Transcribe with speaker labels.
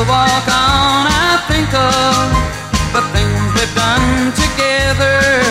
Speaker 1: walk on, I think of the things we've done together.